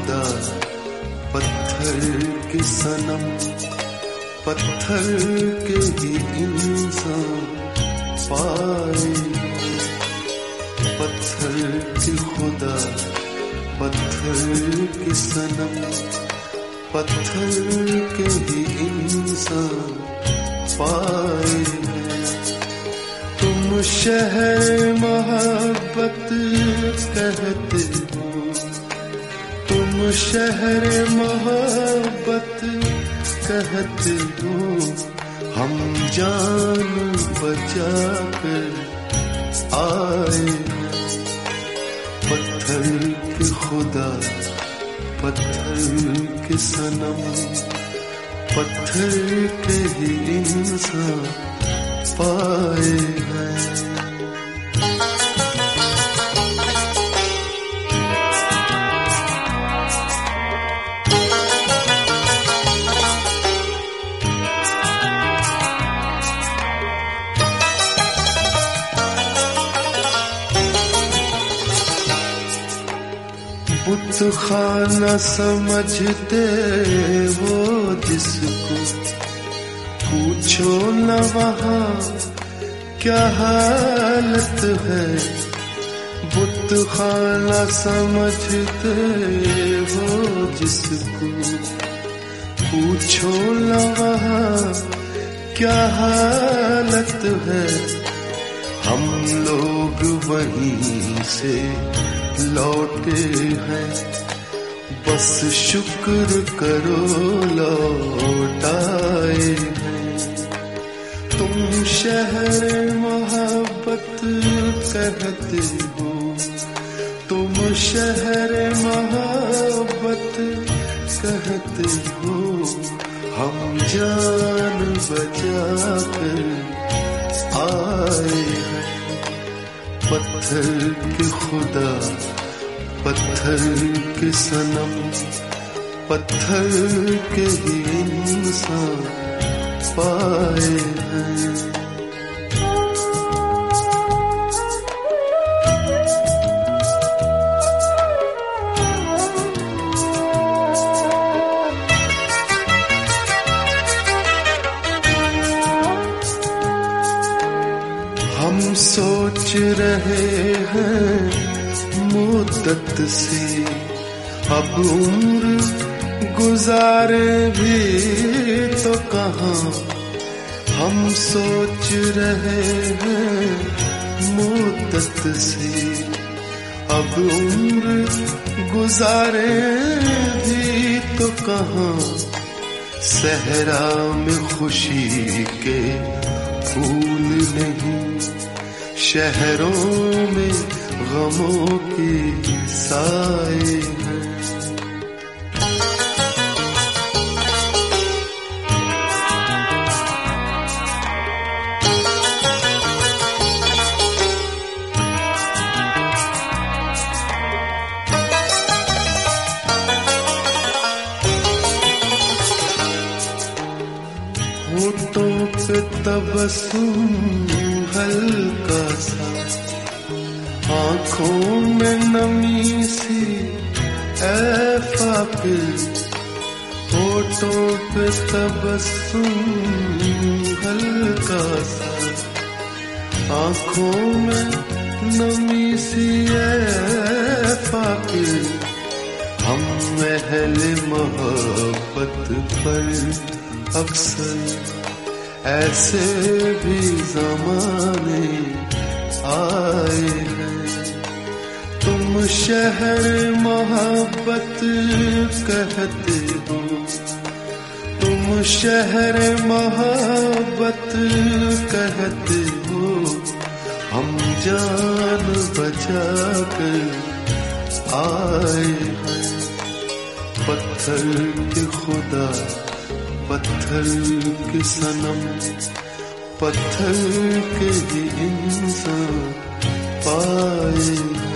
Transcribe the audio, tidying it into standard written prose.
खुदा पत्थर के सनम, पत्थर के ही इंसान पाए। पत्थर के खुदा पत्थर के सनम, पत्थर के ही इंसान पाए। तुम शहर मोहब्बत कहते हो, तुम शहर मोहब्बत कहते हो, हम जान बचा कर आए। पत्थर के खुदा पत्थर के सनम, पत्थर के ही इंसान पाए हैं। बुत खाना समझते हो जिसको, पूछो न वहाँ क्या हालत है। बुत खाना समझते हो जिसको, पूछो न वहाँ क्या हालत है। हम लोग वहीं से लौटे हैं, बस शुक्र करो लौट आए हैं। तुम शहर मोहब्बत कहते हो, तुम शहर मोहब्बत कहते हो, हम जान बचा कर आए हैं। पत्थर के खुदा पत्थर के सनम, पत्थर के ही इंसान पाए हैं। हम सोच रहे हैं मुद्दत से, अब उम्र गुजारे भी तो कहाँ। हम सोच रहे हैं मुद्दत से, अब उम्र गुजारे भी तो कहाँ। सहरा में खुशी के फूल नहीं, शहरों में गमों के साए हैं। होठों पे तबस्सुम हल्का सा, आँखों में नमी सी ऐ फाकिर। होठों पे तबस्सुम हल्का सा, आँखों में नमी सी ऐ फाकिर। हम अहले मोहब्बत पर अक्सर ऐसे भी ज़माने आए हैं। तुम शहर मोहब्बत कहते हो, तुम शहर मोहब्बत कहते हो, हम जान बचा कर आए हैं। पत्थर के खुदा पत्थर के सनम, पत्थर के ही इंसान पाए।